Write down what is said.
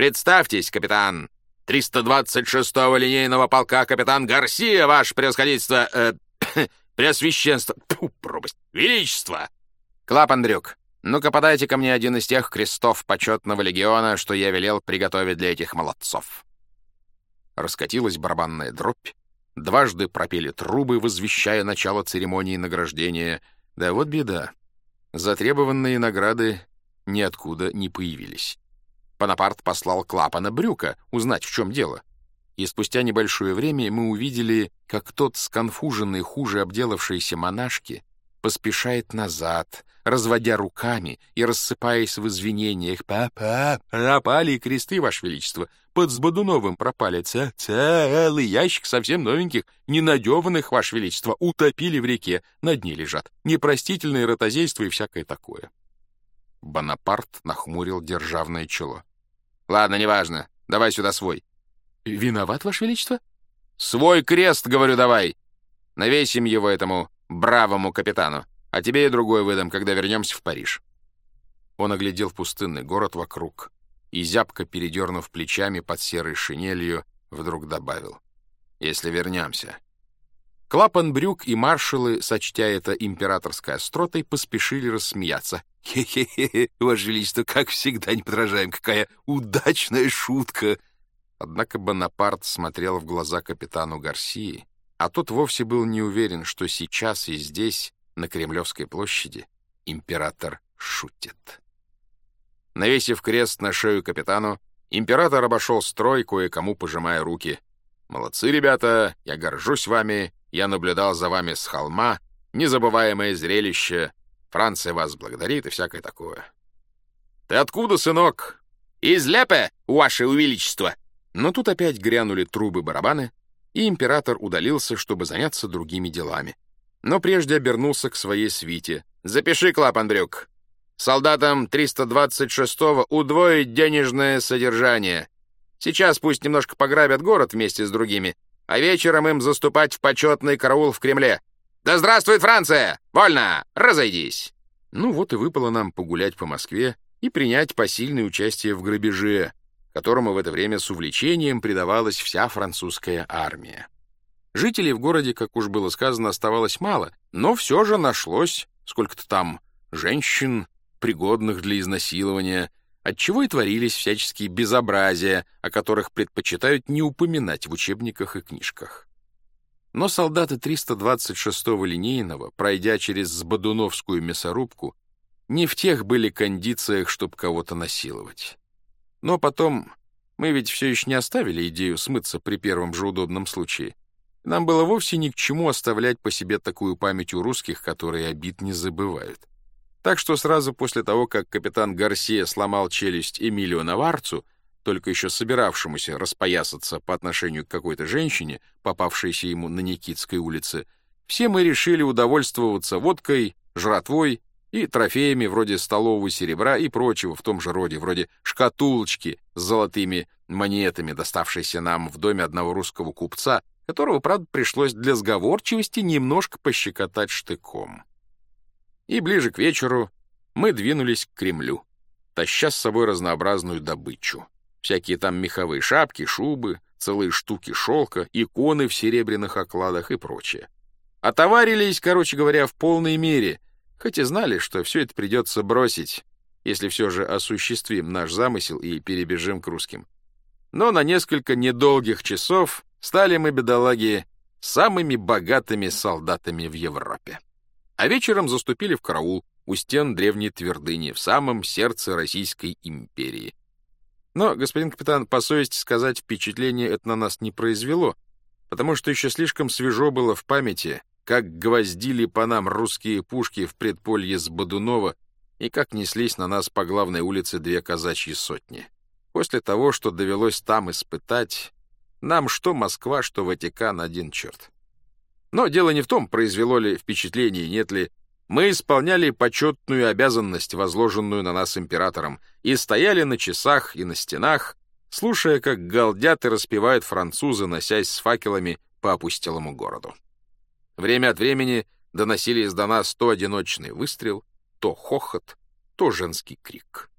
Представьтесь, капитан 326-го линейного полка, капитан Гарсия, ваше превосходительство, преосвященство, пропасть, величество. Клапан-дрюк, ну-ка подайте ко мне один из тех крестов почетного легиона, что я велел приготовить для этих молодцов. Раскатилась барабанная дробь, дважды пропели трубы, возвещая начало церемонии награждения. Да вот беда. Затребованные награды ниоткуда не появились. Бонапарт послал Клапана-Брюка узнать, в чем дело. И спустя небольшое время мы увидели, как тот сконфуженный, хуже обделавшийся монашки поспешает назад, разводя руками и рассыпаясь в извинениях. «Папа, пропали кресты, Ваше Величество, под Сбодуновым пропали целый ящик совсем новеньких, ненадеванных, Ваше Величество, утопили в реке, на дне лежат. Непростительное ротозейство и всякое такое». Бонапарт нахмурил державное чело. «Ладно, неважно. Давай сюда свой». «Виноват, Ваше Величество?» «Свой крест, говорю, давай. Навесим его этому бравому капитану, а тебе и другой выдам, когда вернемся в Париж». Он оглядел пустынный город вокруг и, зябко передернув плечами под серой шинелью, вдруг добавил: «Если вернемся». Клапан-Брюк и маршалы, сочтя это императорской остротой, поспешили рассмеяться. «Хе-хе-хе, Ваше Величество, как всегда не подражаем, какая удачная шутка!» Однако Бонапарт смотрел в глаза капитану Гарсии, а тот вовсе был не уверен, что сейчас и здесь, на Кремлевской площади, император шутит. Навесив крест на шею капитану, император обошел строй, кое-кому пожимая руки. «Молодцы, ребята, я горжусь вами, я наблюдал за вами с холма, незабываемое зрелище, Франция вас благодарит и всякое такое». «Ты откуда, сынок?» «Из Лепе, Ваше Величество!» Но тут опять грянули трубы-барабаны, и император удалился, чтобы заняться другими делами. Но прежде обернулся к своей свите. «Запиши, Клапан-Брюк. Солдатам 326-го удвоить денежное содержание. Сейчас пусть немножко пограбят город вместе с другими, а вечером им заступать в почетный караул в Кремле. Да здравствует Франция! Вольно! Разойдись!» Ну вот и выпало нам погулять по Москве и принять посильное участие в грабеже, которому в это время с увлечением предавалась вся французская армия. Жителей в городе, как уж было сказано, оставалось мало, но все же нашлось сколько-то там женщин, пригодных для изнасилования, отчего и творились всяческие безобразия, о которых предпочитают не упоминать в учебниках и книжках. Но солдаты 326-го линейного, пройдя через Сбодуновскую мясорубку, не в тех были кондициях, чтобы кого-то насиловать. Но потом мы ведь все еще не оставили идею смыться при первом же удобном случае. Нам было вовсе ни к чему оставлять по себе такую память у русских, которые обид не забывают. Так что сразу после того, как капитан Гарсия сломал челюсть Эмилио Наварцу, только еще собиравшемуся распоясаться по отношению к какой-то женщине, попавшейся ему на Никитской улице, все мы решили удовольствоваться водкой, жратвой и трофеями вроде столового серебра и прочего в том же роде, вроде шкатулочки с золотыми монетами, доставшейся нам в доме одного русского купца, которого, правда, пришлось для сговорчивости немножко пощекотать штыком. И ближе к вечеру мы двинулись к Кремлю, таща с собой разнообразную добычу. Всякие там меховые шапки, шубы, целые штуки шелка, иконы в серебряных окладах и прочее. Отоварились, короче говоря, в полной мере, хоть и знали, что все это придется бросить, если все же осуществим наш замысел и перебежим к русским. Но на несколько недолгих часов стали мы, бедолаги, самыми богатыми солдатами в Европе. А вечером заступили в караул у стен древней твердыни в самом сердце Российской империи. Но, господин капитан, по совести сказать, впечатление это на нас не произвело, потому что еще слишком свежо было в памяти, как гвоздили по нам русские пушки в предполье Сбодунова и как неслись на нас по главной улице две казачьи сотни. После того, что довелось там испытать, нам что Москва, что Ватикан один черт. Но дело не в том, произвело ли впечатление, нет ли. Мы исполняли почетную обязанность, возложенную на нас императором, и стояли на часах и на стенах, слушая, как галдят и распевают французы, носясь с факелами по опустелому городу. Время от времени доносились до нас то одиночный выстрел, то хохот, то женский крик.